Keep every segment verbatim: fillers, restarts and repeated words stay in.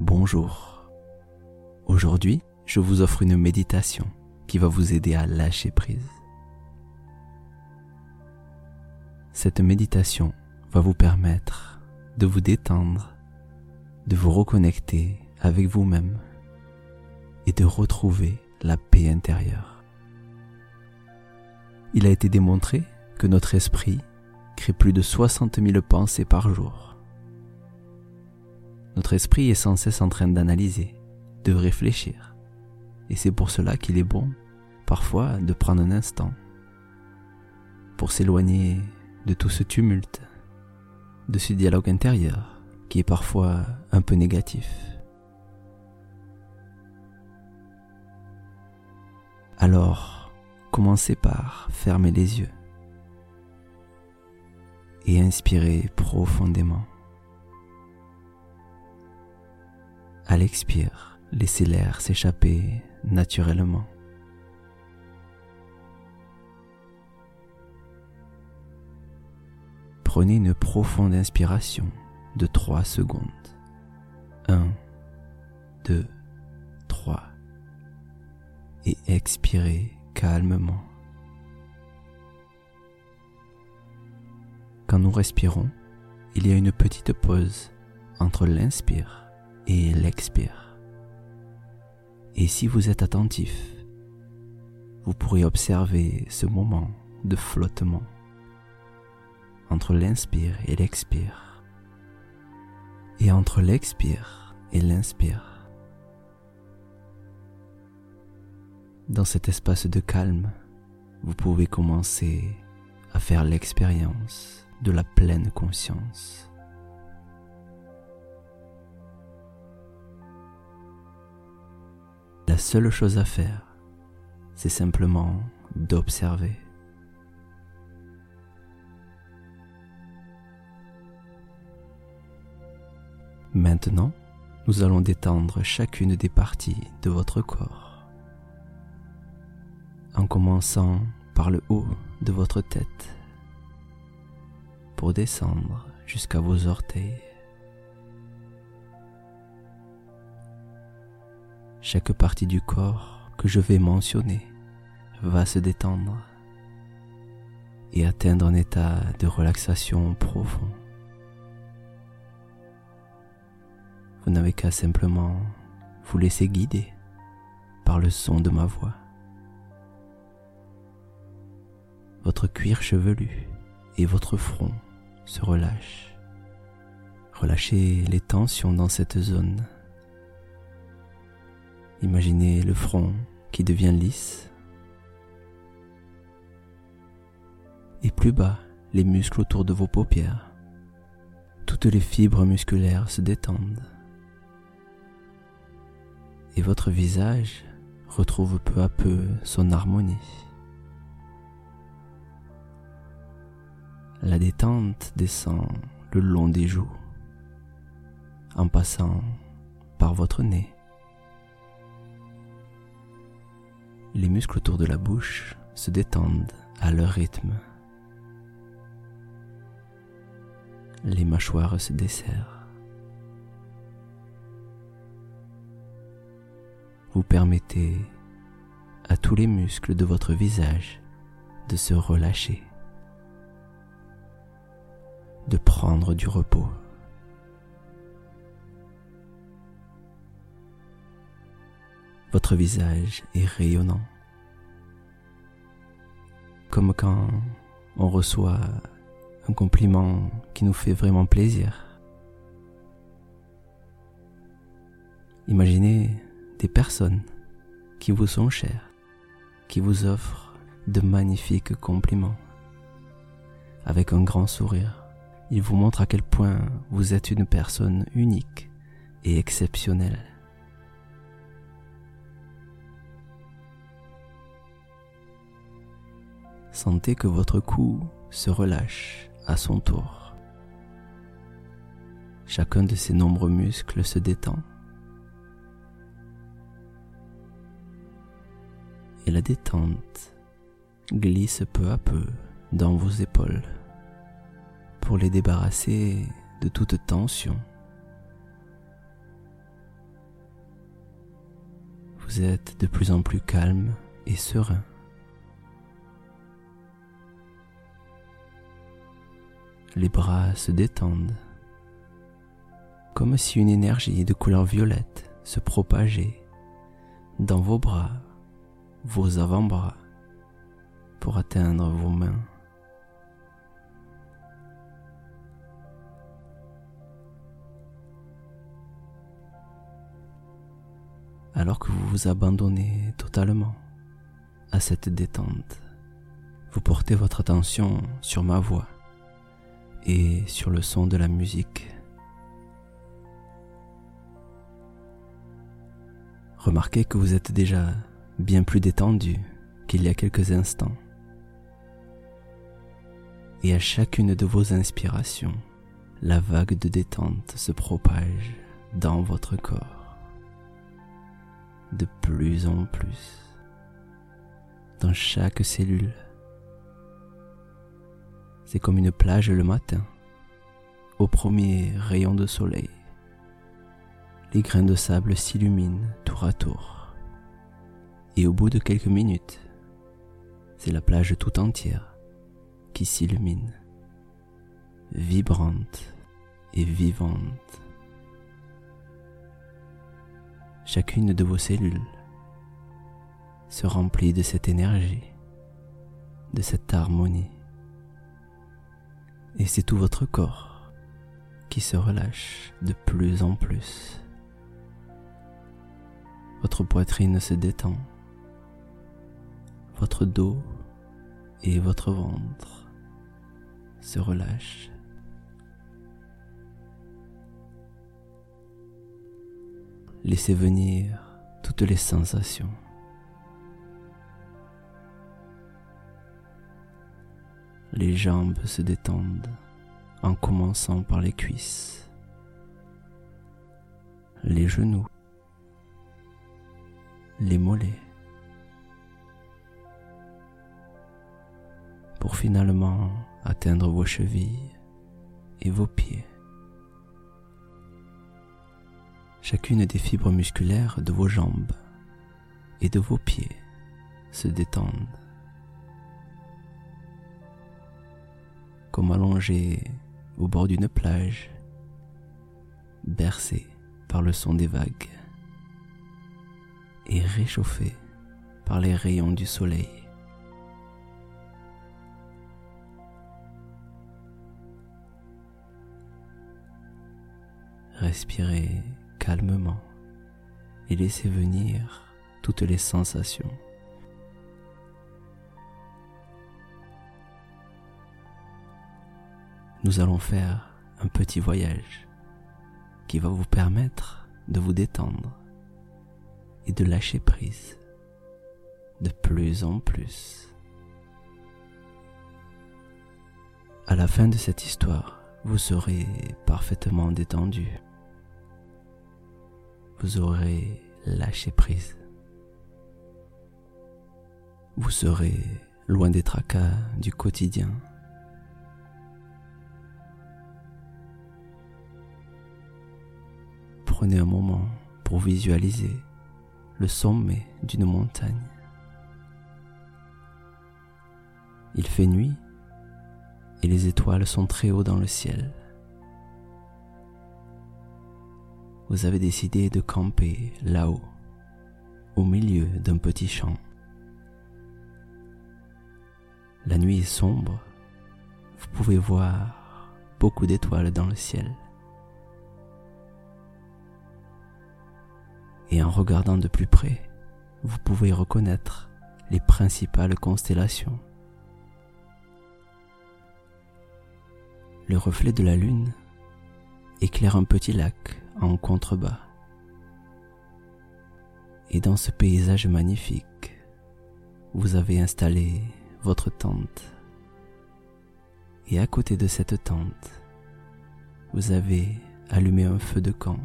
Bonjour. Aujourd'hui, je vous offre une méditation qui va vous aider à lâcher prise. Cette méditation va vous permettre de vous détendre, de vous reconnecter avec vous-même et de retrouver la paix intérieure. Il a été démontré que notre esprit crée plus de soixante mille pensées par jour. Notre esprit est sans cesse en train d'analyser, de réfléchir. Et c'est pour cela qu'il est bon, parfois, de prendre un instant pour s'éloigner de tout ce tumulte, de ce dialogue intérieur qui est parfois un peu négatif. Alors, commencez par fermer les yeux et inspirez profondément. À l'expire, laissez l'air s'échapper naturellement. Prenez une profonde inspiration de trois secondes. un, deux, trois. Et expirez calmement. Quand nous respirons, il y a une petite pause entre l'inspire et l'expire. Et si vous êtes attentif, vous pourrez observer ce moment de flottement entre l'inspire et l'expire, et entre l'expire et l'inspire. Dans cet espace de calme, vous pouvez commencer à faire l'expérience de la pleine conscience. La seule chose à faire, c'est simplement d'observer. Maintenant, nous allons détendre chacune des parties de votre corps, en commençant par le haut de votre tête, pour descendre jusqu'à vos orteils. Chaque partie du corps que je vais mentionner va se détendre et atteindre un état de relaxation profond. Vous n'avez qu'à simplement vous laisser guider par le son de ma voix. Votre cuir chevelu et votre front se relâchent. Relâchez les tensions dans cette zone. Imaginez le front qui devient lisse. Et plus bas, les muscles autour de vos paupières. Toutes les fibres musculaires se détendent. Et votre visage retrouve peu à peu son harmonie. La détente descend le long des joues, en passant par votre nez. Les muscles autour de la bouche se détendent à leur rythme. Les mâchoires se desserrent. Vous permettez à tous les muscles de votre visage de se relâcher, de prendre du repos. Votre visage est rayonnant, comme quand on reçoit un compliment qui nous fait vraiment plaisir. Imaginez des personnes qui vous sont chères, qui vous offrent de magnifiques compliments. Avec un grand sourire, ils vous montrent à quel point vous êtes une personne unique et exceptionnelle. Sentez que votre cou se relâche à son tour. Chacun de ces nombreux muscles se détend. Et la détente glisse peu à peu dans vos épaules pour les débarrasser de toute tension. vous êtes de plus en plus calme et serein. Les bras se détendent, comme si une énergie de couleur violette se propageait dans vos bras, vos avant-bras, pour atteindre vos mains. Alors que vous vous abandonnez totalement à cette détente, vous portez votre attention sur ma voix et sur le son de la musique. Remarquez que vous êtes déjà bien plus détendu qu'il y a quelques instants. Et à chacune de vos inspirations, la vague de détente se propage dans votre corps. De plus en plus, dans chaque cellule. C'est comme une plage le matin, au premier rayon de soleil. Les grains de sable s'illuminent tour à tour. Et au bout de quelques minutes, c'est la plage tout entière qui s'illumine, vibrante et vivante. Chacune de vos cellules se remplit de cette énergie, de cette harmonie. Et c'est tout votre corps qui se relâche de plus en plus. Votre poitrine se détend, votre dos et votre ventre se relâchent. Laissez venir toutes les sensations. Les jambes se détendent en commençant par les cuisses, les genoux, les mollets, pour finalement atteindre vos chevilles et vos pieds. Chacune des fibres musculaires de vos jambes et de vos pieds se détendent, comme allongées au bord d'une plage, bercées par le son des vagues et réchauffées par les rayons du soleil. Respirez calmement et laissez venir toutes les sensations. Nous allons faire un petit voyage qui va vous permettre de vous détendre et de lâcher prise de plus en plus. À la fin de cette histoire, vous serez parfaitement détendu. Vous aurez lâché prise. Vous serez loin des tracas du quotidien. Prenez un moment pour visualiser le sommet d'une montagne. Il fait nuit et les étoiles sont très haut dans le ciel. Vous avez décidé de camper là-haut, au milieu d'un petit champ. La nuit est sombre, vous pouvez voir beaucoup d'étoiles dans le ciel. Et en regardant de plus près, vous pouvez reconnaître les principales constellations. Le reflet de la lune éclaire un petit lac en contrebas. Et dans ce paysage magnifique, vous avez installé votre tente. Et à côté de cette tente, vous avez allumé un feu de camp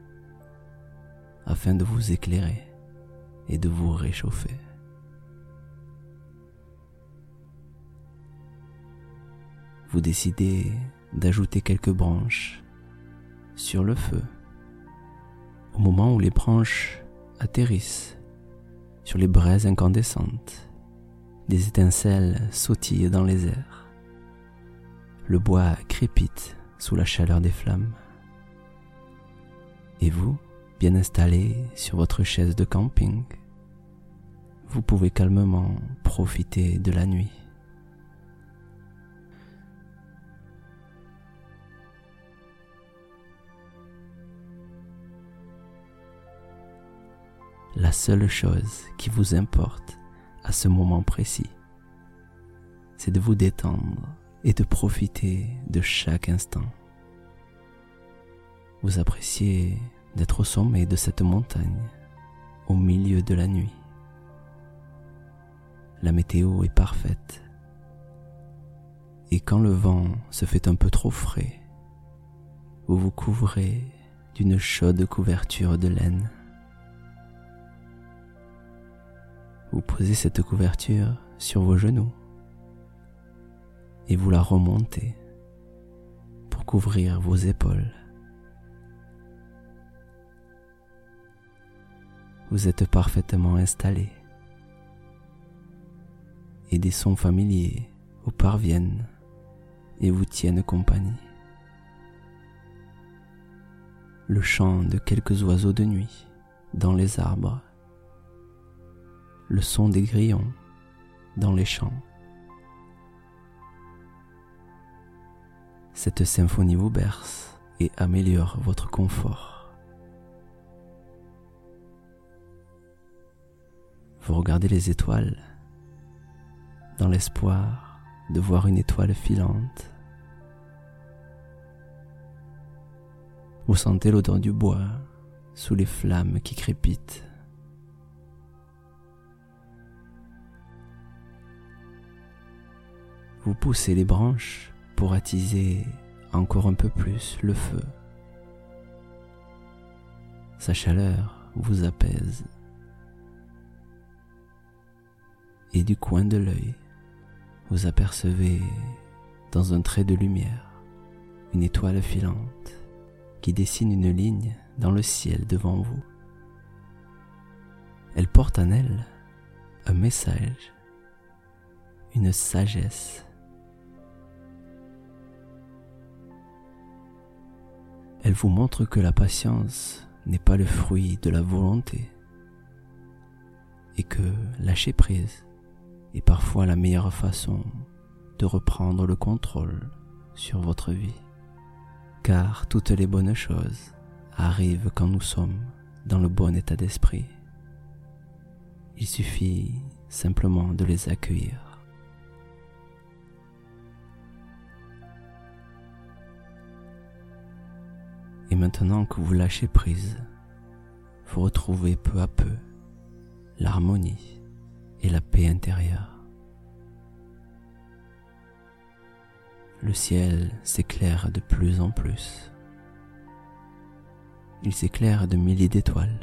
afin de vous éclairer et de vous réchauffer. Vous décidez d'ajouter quelques branches sur le feu. Au moment où les branches atterrissent sur les braises incandescentes. Des étincelles sautillent dans les airs. Le bois crépite sous la chaleur des flammes. Et vous, bien installé sur votre chaise de camping, vous pouvez calmement profiter de la nuit. La seule chose qui vous importe à ce moment précis, c'est de vous détendre et de profiter de chaque instant. Vous appréciez d'être au sommet de cette montagne, au milieu de la nuit. La météo est parfaite. Et quand le vent se fait un peu trop frais, vous vous couvrez d'une chaude couverture de laine. Vous posez cette couverture sur vos genoux et vous la remontez pour couvrir vos épaules. Vous êtes parfaitement installé et des sons familiers vous parviennent et vous tiennent compagnie. Le chant de quelques oiseaux de nuit dans les arbres, le son des grillons dans les champs. Cette symphonie vous berce et améliore votre confort. Vous regardez les étoiles dans l'espoir de voir une étoile filante. Vous sentez l'odeur du bois sous les flammes qui crépitent. Vous poussez les branches pour attiser encore un peu plus le feu. Sa chaleur vous apaise. Et du coin de l'œil, vous apercevez dans un trait de lumière une étoile filante qui dessine une ligne dans le ciel devant vous. Elle porte en elle un message, une sagesse. Elle vous montre que la patience n'est pas le fruit de la volonté et que lâcher prise est parfois la meilleure façon de reprendre le contrôle sur votre vie. Car toutes les bonnes choses arrivent quand nous sommes dans le bon état d'esprit. Il suffit simplement de les accueillir. Et maintenant que vous lâchez prise, vous retrouvez peu à peu l'harmonie et la paix intérieure. Le ciel s'éclaire de plus en plus. Il s'éclaire de milliers d'étoiles.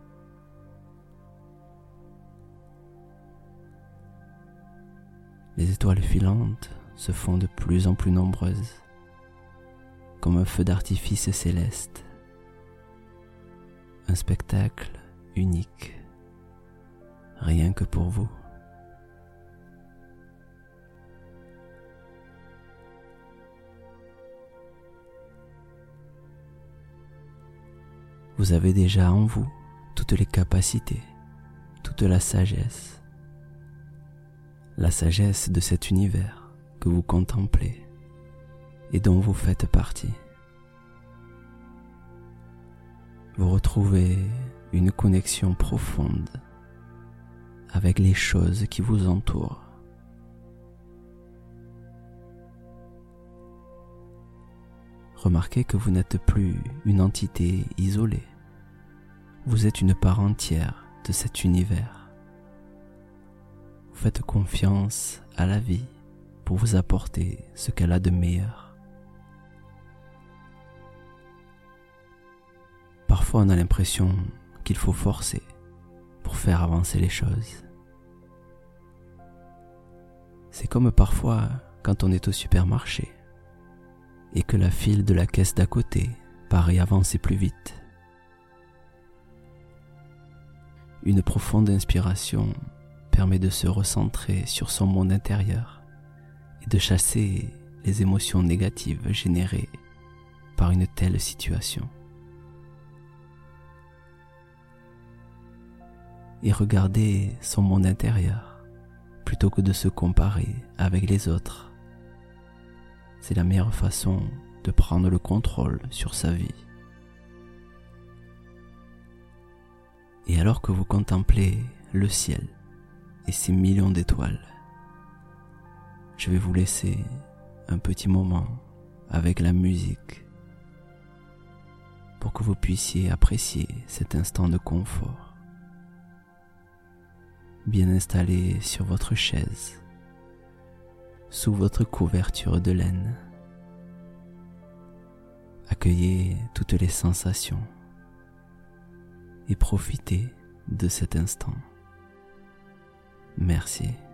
Les étoiles filantes se font de plus en plus nombreuses, comme un feu d'artifice céleste. Un spectacle unique, rien que pour vous. Vous avez déjà en vous toutes les capacités, toute la sagesse, la sagesse de cet univers que vous contemplez et dont vous faites partie. Vous retrouvez une connexion profonde avec les choses qui vous entourent. Remarquez que vous n'êtes plus une entité isolée. Vous êtes une part entière de cet univers. Vous faites confiance à la vie pour vous apporter ce qu'elle a de meilleur. Parfois on a l'impression qu'il faut forcer pour faire avancer les choses. C'est comme parfois quand on est au supermarché et que la file de la caisse d'à côté paraît avancer plus vite. Une profonde inspiration permet de se recentrer sur son monde intérieur et de chasser les émotions négatives générées par une telle situation. Et regarder son monde intérieur plutôt que de se comparer avec les autres, c'est la meilleure façon de prendre le contrôle sur sa vie. Et alors que vous contemplez le ciel et ses millions d'étoiles, je vais vous laisser un petit moment avec la musique pour que vous puissiez apprécier cet instant de confort. Bien installé sur votre chaise, sous votre couverture de laine. Accueillez toutes les sensations et profitez de cet instant. Merci.